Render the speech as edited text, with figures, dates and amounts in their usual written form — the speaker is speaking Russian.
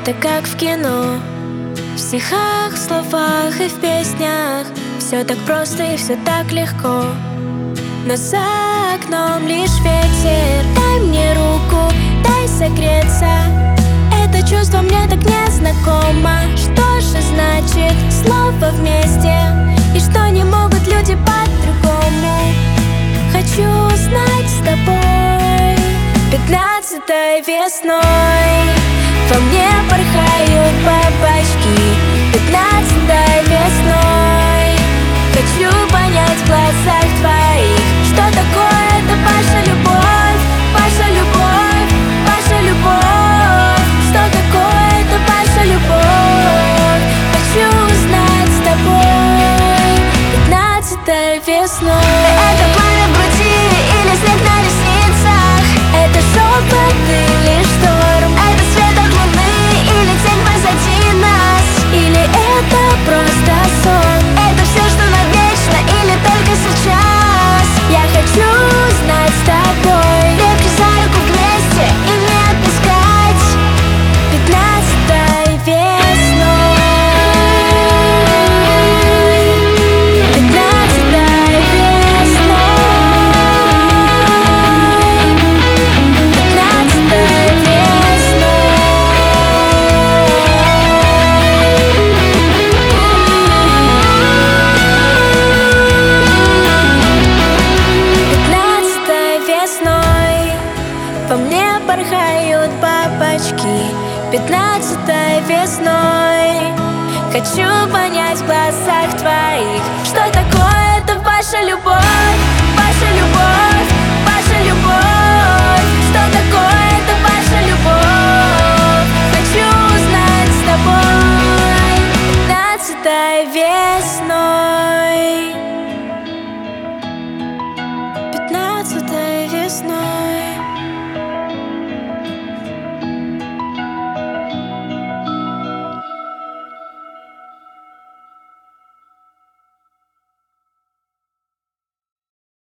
Это как в кино, в стихах, в словах и в песнях. Все так просто и все так легко, но за окном лишь ветер. Дай мне руку, дай согреться. Это чувство мне так незнакомо. Что же значит слово вместе? И что не могут люди по-другому? Хочу узнать с тобой. 15-й весной во мне порхают бабочки. 15-й весной хочу понять в глазах твоих, что такое это ваша любовь, ваша любовь, ваша любовь. Что такое это ваша любовь? Хочу узнать с тобой. 15-й весной. Это пламя в груди или снег на ресницах? Это шепот или шторм? Это свет от луны или тень позади нас? Или это просто сон? Это все, что навечно или только сейчас? Я хочу знать с тобой. Крепко за руку вместе и не отпускать. 15-й весной. 15-й весной. 15-й весной. 15-й весной во мне порхают бабочки. 15-й весной хочу понять в глазах твоих, что такое это ваша любовь, ваша любовь, ваша любовь. Что такое это ваша любовь? Хочу узнать с тобой. 15-й весной.